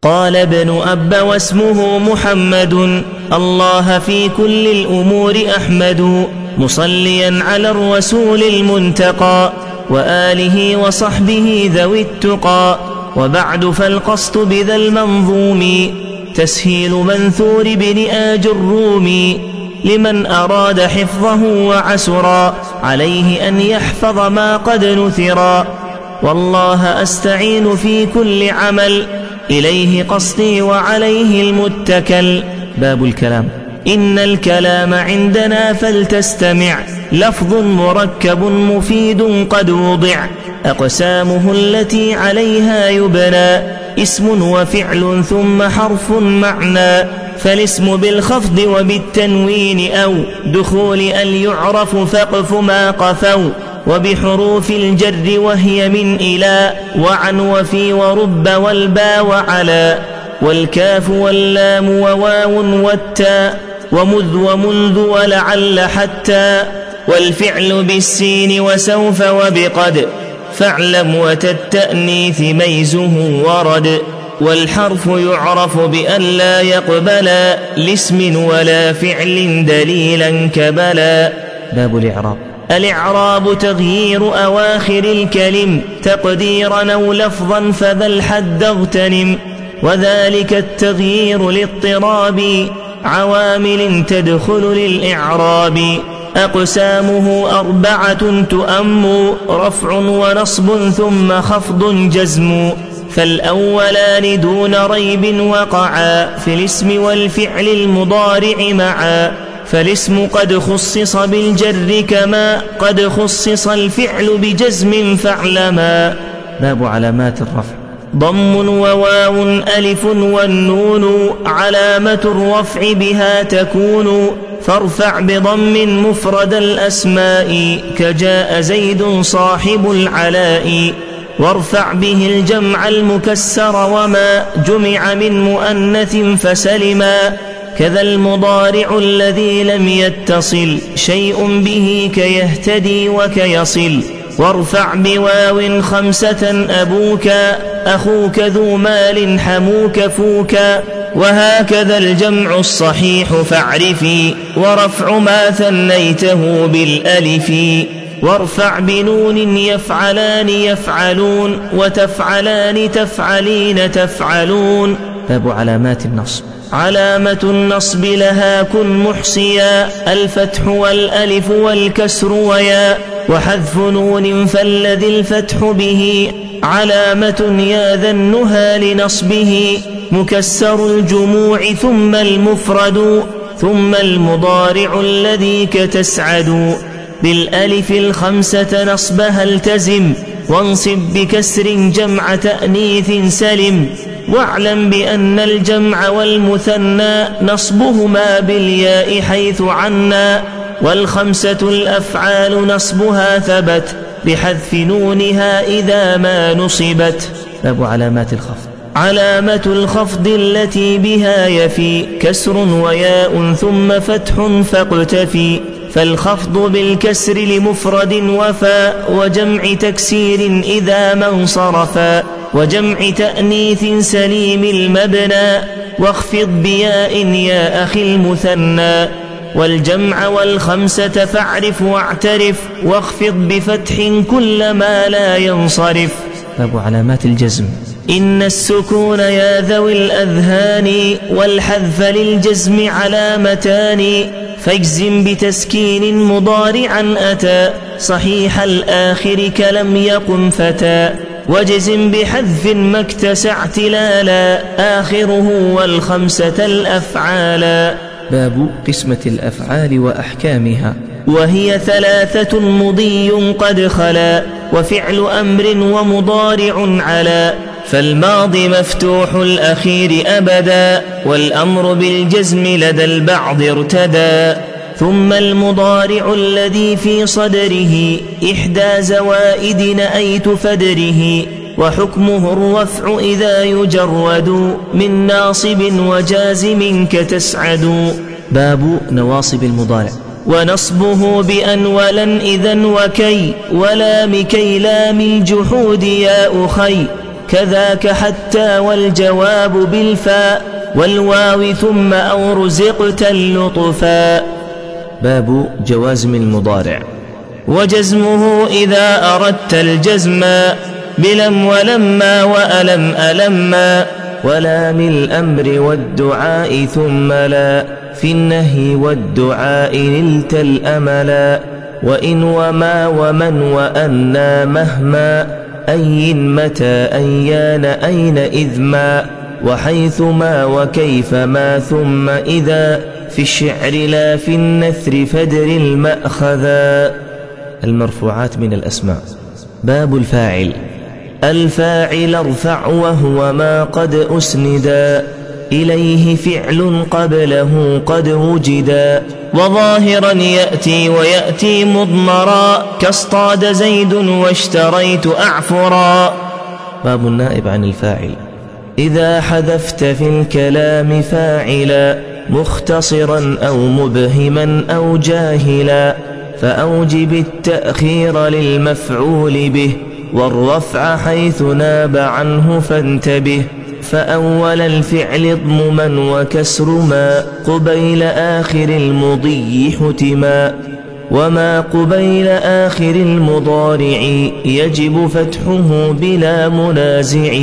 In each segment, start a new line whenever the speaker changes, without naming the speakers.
قال ابن أب واسمه محمد، الله في كل الأمور أحمد، مصليا على الرسول المنتقى وآله وصحبه ذوي التقى. وبعد فالقصد بذا المنظوم تسهيل منثور بن آج الرومي، لمن أراد حفظه وعسرا عليه أن يحفظ ما قد نثرا. والله أستعين في كل عمل، إليه قصدي وعليه المتكل. باب الكلام. إن الكلام عندنا فلتستمع، لفظ مركب مفيد قد وضع، أقسامه التي عليها يبنى، اسم وفعل ثم حرف معنى. فالاسم بالخفض وبالتنوين أو دخول أن يعرف فقف ما قفوا، وبحروف الجر وهي من إلى وعن وفي ورب والبا وعلى، والكاف واللام وواو والتاء، ومذ ومنذ ولعل حتى، والفعل بالسين وسوف وبقد، فاعلم وتالتأنيث ميزه ورد. والحرف يعرف بأن لا يقبل لاسم ولا فعل دليلا كبلا. باب الإعراب. الإعراب تغيير أواخر الكلم تقديرا أو لفظا فذا الحد اغتنم، وذلك التغيير لاضطراب عوامل تدخل للإعراب. أقسامه 4 تؤم، رفع ونصب ثم خفض جزم. فالأولان دون ريب وقعا في الاسم والفعل المضارع معا، فالاسم قد خصص بالجر كما قد خصص الفعل بجزم فاعلما. باب علامات الرفع. ضم وواو ألف والنون، علامة الرفع بها تكون، فارفع بضم مفرد الأسماء كجاء زيد صاحب العلاء. وارفع به الجمع المكسر وما جمع من مؤنث فسلما، كذا المضارع الذي لم يتصل شيء به كيهتدي وكيصل. وارفع بواو 5 أبوك، أخوك ذو مال حموك فوكا. وهكذا الجمع الصحيح فاعرفي، ورفع ما ثنيته بالألف. وارفع بنون يفعلان يفعلون، وتفعلان تفعلين تفعلون. باب علامات النصب. علامة النصب لها كن محصيا، الفتح والألف والكسر ويا، وحذف نون فالذي الفتح به، علامة يا ذا النهى لنصبه. مكسر الجموع ثم المفرد، ثم المضارع الذي كتسعد. بالألف 5 نصبها التزم، وانصب بكسر جمع تأنيث سلم. واعلم بأن الجمع والمثنى نصبهما بالياء حيث عنا، وال5 الأفعال نصبها ثبت بحذف نونها إذا ما نصبت. باب علامات الخفض. علامة الخفض التي بها يفي كسر وياء ثم فتح فاقتفي، فالخفض بالكسر لمفرد وفاء، وجمع تكسير إذا ما انصرفا، وجمع تأنيث سليم المبنى. واخفض بياء يا أخي المثنى، والجمع وال5 فاعرف واعترف، واخفض بفتح كل ما لا ينصرف. باب علامات الجزم. إن السكون يا ذوي الأذهان، والحذف للجزم علامتان. فاجزم بتسكين مضارعا أتى، صحيح الآخر كلم يقم فتى. واجزم بحذف ما اكتسع اعتلالا، آخره وال5 الأفعالا. باب قسمة الأفعال وأحكامها. وهي 3 مضي قد خلا، وفعل أمر ومضارع على. فالماضي مفتوح الأخير أبدا، والأمر بالجزم لدى البعض ارتدى. ثم المضارع الذي في صدره 1 زوائد نأيت فدره، وحكمه الرفع إذا يجرد من ناصب وجازم كتسعد. باب نواصب المضارع. ونصبه بأن ولن إذن وكي، ولام كي لام الجحود يا أخي، كذاك حتى والجواب بالفاء والواو ثم أو رزقت اللطفا. باب جوازم المضارع. وجزمه إذا أردت الجزم بلم ولما وألم ألما ولام الأمر والدعاء ثم لا في النهي والدعاء نلت الأملا وإن وما ومن وأنا مهما أي متى أيان أين إذ ما وحيث ما وكيف ما ثم إذا في الشعر لا في النثر فدر المأخذا. المرفوعات من الأسماء. باب الفاعل. الفاعل ارفع وهو ما قد أسندا إليه فعل قبله قد وجدا وظاهرا يأتي ويأتي مضمرا كاصطاد زيد واشتريت أعفرا. باب النائب عن الفاعل. إذا حذفت في الكلام فاعلا مختصرا أو مبهما أو جاهلا فأوجب التأخير للمفعول به والرفع حيث ناب عنه فانتبه فأول الفعل اضمما وكسر ما قبيل آخر المضي حتما وما قبيل آخر المضارع يجب فتحه بلا منازع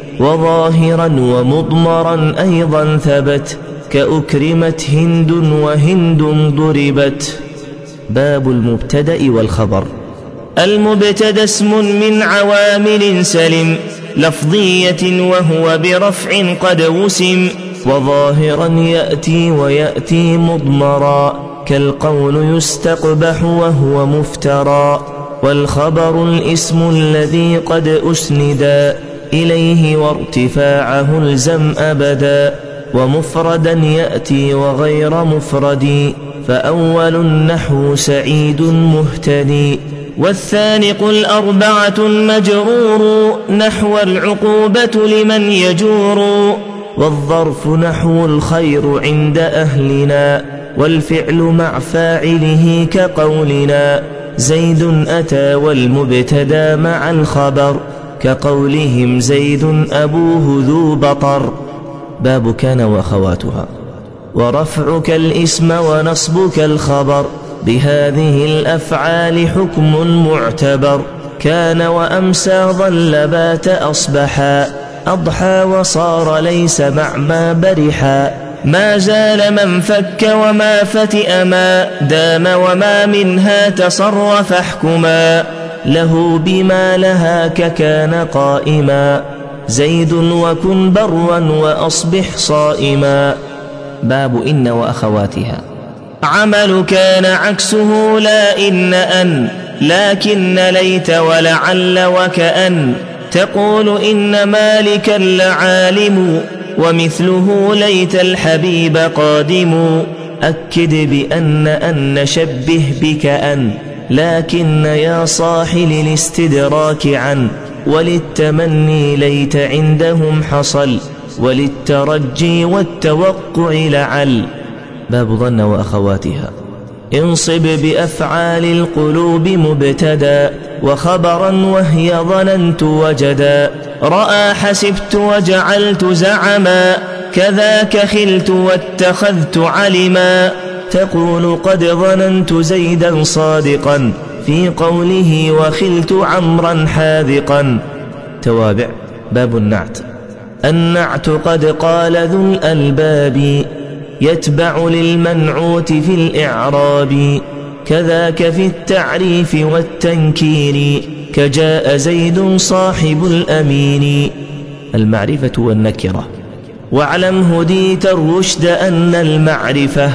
وظاهرا ومضمرا أيضا ثبت كأكرمت هند وهند ضربت. باب المبتدأ والخبر. المبتدأ اسم من عوامل سلم لفظية وهو برفع قد وسم وظاهرا يأتي ويأتي مضمرا كالقول يستقبح وهو مفترى والخبر الاسم الذي قد أسندا إليه وارتفاعه الزم أبدا ومفردا يأتي وغير مفرد فأول النحو سعيد مهتدي والثاني قل أربعة مجرور نحو العقوبة لمن يجور والظرف نحو الخير عند أهلنا والفعل مع فاعله كقولنا زيد أتى والمبتدا مع الخبر كقولهم زيد أبوه ذو بطر. باب كان وأخواتها. ورفعك الاسم ونصبك الخبر بهذه الأفعال حكم معتبر كان وأمسى ظل بات أصبحا أضحى وصار ليس مع ما برحا ما زال من فك وما فتئ ما دام وما منها تصرف احكما له بما لها ككان قائما زيد وكن برا وأصبح صائما. باب إن وأخواتها. عمل كان عكسه لا إن أن لكن ليت ولعل وكأن تقول إن مالكا لعالم ومثله ليت الحبيب قادم أكد بأن أن شبه بكأن لكن يا صاح للاستدراك عن وللتمني ليت عندهم حصل وللترجي والتوقع لعل. باب ظن وأخواتها. انصب بأفعال القلوب مبتدا وخبرا وهي ظننت وجدا رأى حسبت وجعلت زعما كذاك خلت واتخذت علما تقول قد ظننت زيدا صادقا في قوله وخلت عمرا حاذقا. توابع. باب النعت. النعت قد قال ذو الألباب يتبع للمنعوت في الإعراب كذاك في التعريف والتنكير كجاء زيد صاحب الأمين. المعرفة والنكرة. واعلم هديت الرشد أن المعرفة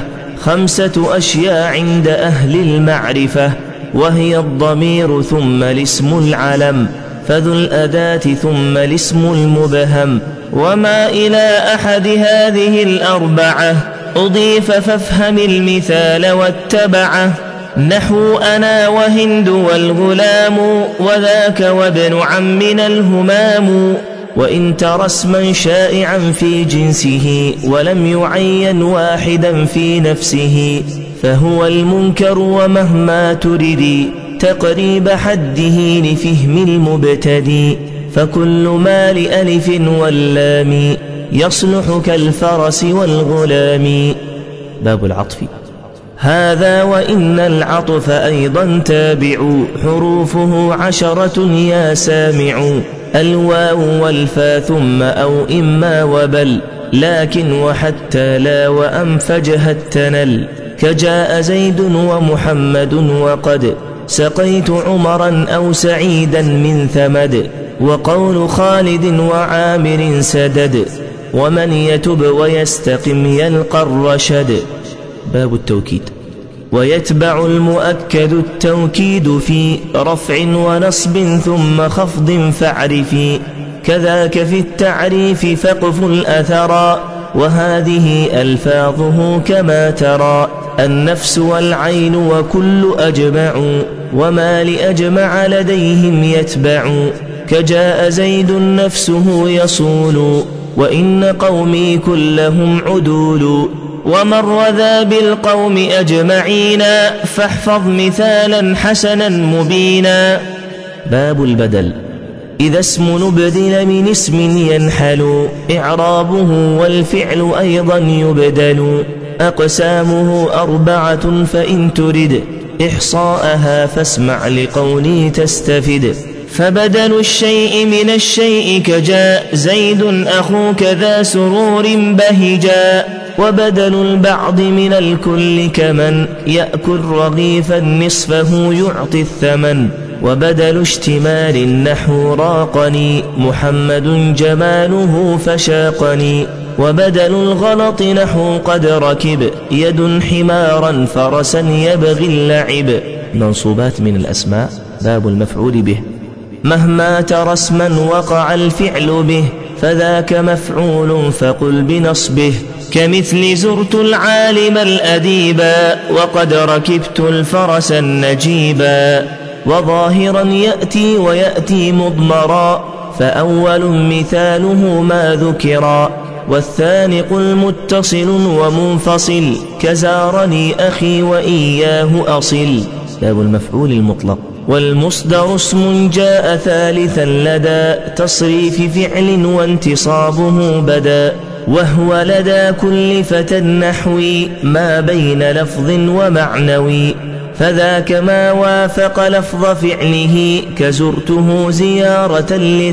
5 أشياء عند أهل المعرفة وهي الضمير ثم الاسم العلم فذو الأداة ثم الاسم المبهم وما إلى أحد هذه الأربعة أضيف فافهم المثال واتبعه نحو أنا وهند والغلام وذاك وابن عمنا الهمام وإن ترى اسما شائعا في جنسه ولم يعين واحدا في نفسه فهو المنكر ومهما تردي تقريب حده لفهم المبتدي فكل ما لألف واللام يصلح كالفرس والغلام. باب العطف. هذا وإن العطف أيضا تابع، حروفه 10 يا سامع، الواو والفا ثم أو إما وبل، لكن وحتى لا وأم فجهت تنل، كجاء زيد ومحمد وقد سقيت عمرا أو سعيدا من ثمد، وقول خالد وعامر سدد، ومن يتب ويستقم يلقى الرشد. باب التوكيد. ويتبع المؤكد التوكيد في رفع ونصب ثم خفض فاعرفي، كذاك في التعريف فاقف الأثرا، وهذه ألفاظه كما ترى، النفس والعين وكل أجمع، وما لأجمع لديهم يتبع، كجاء زيد نفسه يصول، وإن قومي كلهم عدول، ومر ذا بالقوم أجمعين، فاحفظ مثالا حسنا مبينا. باب البدل. إذا اسم نبدل من اسم ينحل، إعرابه والفعل أيضا يبدل، أقسامه 4 فإن ترد إحصاءها فاسمع لقولي تستفد، فبدل الشيء من الشيء كجاء زيد أخوك ذا سرور بهجا، وبدل البعض من الكل كمن يأكل رغيفا نصفه يعطي الثمن، وبدل اشتمال النحو راقني محمد جماله فشاقني، وبدل الغلط نحو قد ركب يد حمارا فرسا يبغي اللعب. منصوبات من الأسماء. باب المفعول به. مهما ترى اسما وقع الفعل به فذاك مفعول فقل بنصبه، كمثل زرت العالم الأديبا وقد ركبت الفرس النجيبا، وظاهرا يأتي ويأتي مضمرا، فأول مثاله ما ذكرا، والثاني قل متصل ومنفصل، كزارني أخي وإياه أصل. باب المفعول المطلق. والمصدر اسم جاء ثالثا لدى تصريف فعل وانتصابه بدا، وهو لدى كل فتى النحوي ما بين لفظ ومعنوي، فذاك ما وافق لفظ فعله كزرته زيارة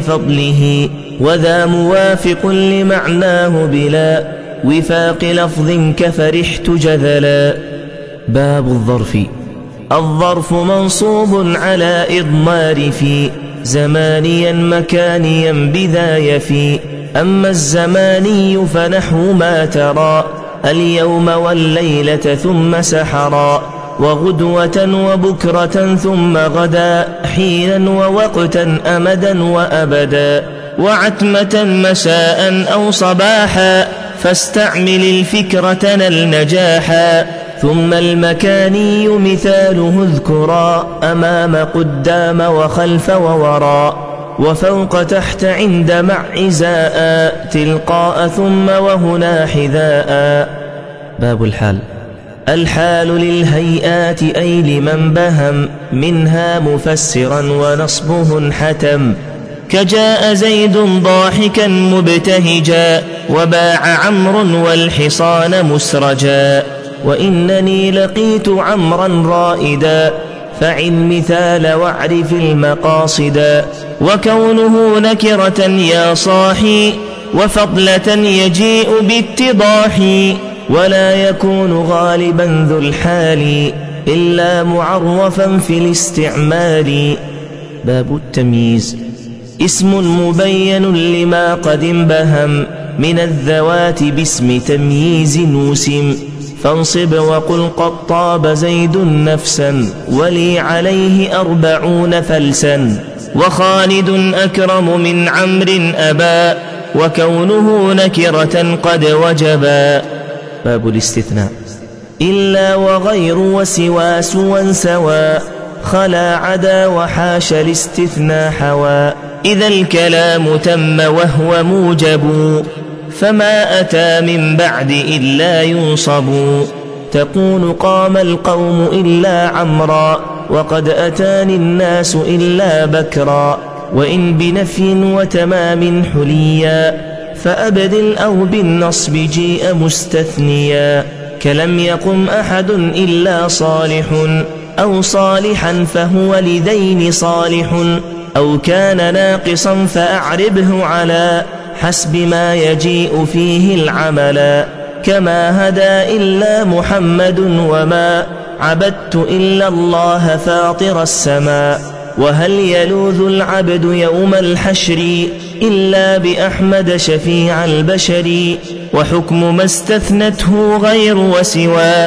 لفضله، وذا موافق لمعناه بلا وفاق لفظ كفرحت جذلا. باب الظرف. الظرف منصوب على إضمار في زمانيا مكانيا بذا يفي، أما الزماني فنحو ما ترى اليوم والليلة ثم سحرا، وغدوة وبكرة ثم غدا، حينا ووقتا أمدا وأبدا، وعتمة مساء أو صباحا، فاستعمل الفكرة نل نجاحا. ثم المكاني مثاله اذكرا أمام قدام وخلف ووراء، وفوق تحت عند مع إزاء، تلقاء ثم وهنا حذاء. باب الحال. الحال للهيئات أي لمن بهم منها مفسرا ونصبه انحتم، كجاء زيد ضاحكا مبتهجا، وباع عمرو والحصان مسرجا، وإنني لقيت عمرا رائدا، فعل مثال واعرف المقاصدا، وكونه نكرة يا صاحي، وفضلة يجيء باتضاح، ولا يكون غالبا ذو الحال إلا معرفا في الاستعمال. باب التمييز. اسم مبين لما قد انبهم من الذوات باسم تمييز نوسم، فانصب وقل قد طاب زيد نفسا، ولي عليه 40 فلسا، وخالد أكرم من عمرو أبا، وكونه نكرة قد وجبا. باب الاستثناء. إلا وغير وسوى سوى سوى، خلا عدا وحاش الاستثناء حوى، إذا الكلام تم وهو موجب، فما أتى من بعد إلا ينصب، تقول قام القوم إلا عمرا، وقد أتاني الناس إلا بكرا، وإن بنفي وتمام حليا فأبدل أو بالنصب جيء مستثنيا كلم يقم أحد إلا صالح أو صالحا فهو لذين صالح أو كان ناقصا فأعربه على حسب ما يجيء فيه العملا كما هدى إلا محمد وما عبدت إلا الله فاطر السماء وهل يلوذ العبد يوم الحشر إلا بأحمد شفيع البشر وحكم ما استثنته غير وسوى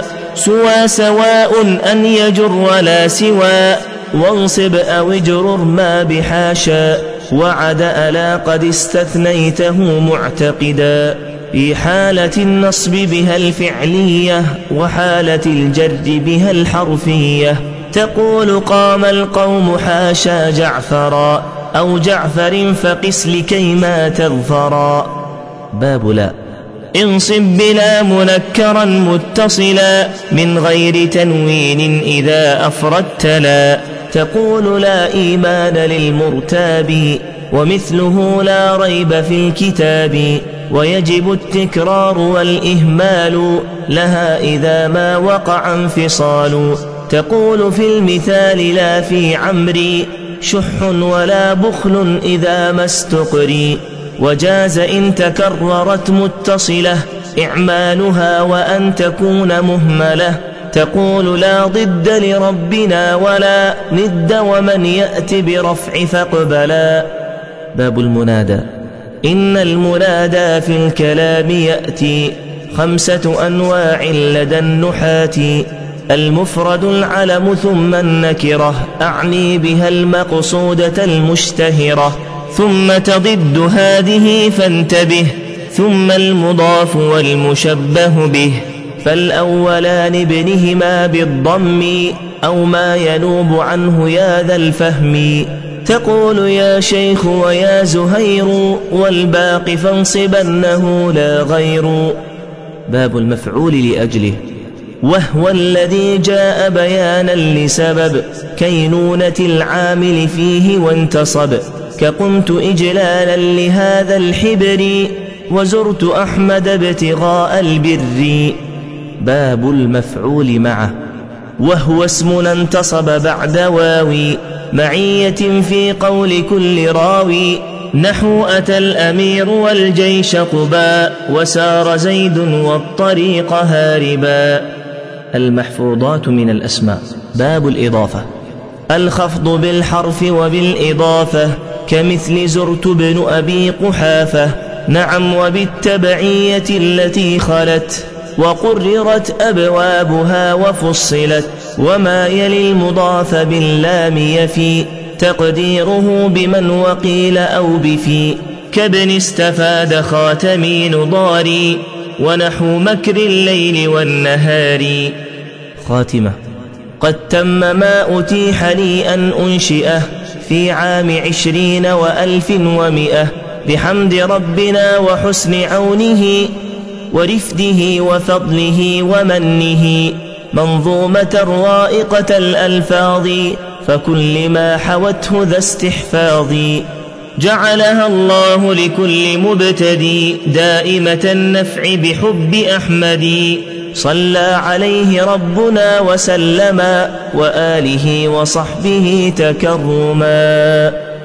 سواء أن يجر لا سوى وانصب أو اجرر ما بحاشا وعد ألا قد استثنيته معتقدا في حالة النصب بها الفعلية وحالة الجر بها الحرفية تقول قام القوم حاشا جعفرا أو جعفر فقس لكيما تظفرا. باب لا. انصب بلا منكرا متصلا من غير تنوين إذا أفردت لا تقول لا إيمان للمرتاب ومثله لا ريب في الكتاب ويجب التكرار والإهمال لها إذا ما وقع انفصال تقول في المثال لا في عمري شح ولا بخل إذا ما استقري وجاز إن تكررت متصلة إعمالها وأن تكون مهملة تقول لا ضد لربنا ولا ند ومن يأت برفع فاقبلا. باب المنادى. إن المنادى في الكلام يأتي 5 أنواع لدى النحاة المفرد العلم ثم النكرة أعني بها المقصودة المشتهرة ثم تضد هذه فانتبه ثم المضاف والمشبه به فالأولان ابنهما بالضم أو ما ينوب عنه يا ذا الفهم تقول يا شيخ ويا زهير والباقي فانصبنه لا غير. باب المفعول لأجله. وهو الذي جاء بيانا لسبب كينونة العامل فيه وانتصب كقمت إجلالا لهذا الحبر وزرت أحمد ابتغاء البر. باب المفعول معه. وهو اسم انتصب بعد واوي معية في قول كل راوي نحو أتى الأمير والجيش قبا وسار زيد والطريق هاربا. المحفوظات من الأسماء. باب الإضافة. الخفض بالحرف وبالإضافة كمثل زرت بن أبي قحافة نعم وبالتبعية التي خلت وقررت أبوابها وفصلت وما يلي المضاف باللام يفي تقديره بمن وقيل أو بفي كابن استفاد خاتمي نضاري ونحو مكر الليل والنهار. خاتمة. قد تم ما أتيح لي أن أنشئه في عام 20 و1000 و100 بحمد ربنا وحسن عونه ورفده وفضله ومنه منظومة رائقة الألفاظ فكل ما حوته ذا استحفاظ جعلها الله لكل مبتدي دائمة النفع بحب أحمد صلى عليه ربنا وسلما وآله وصحبه تكرما.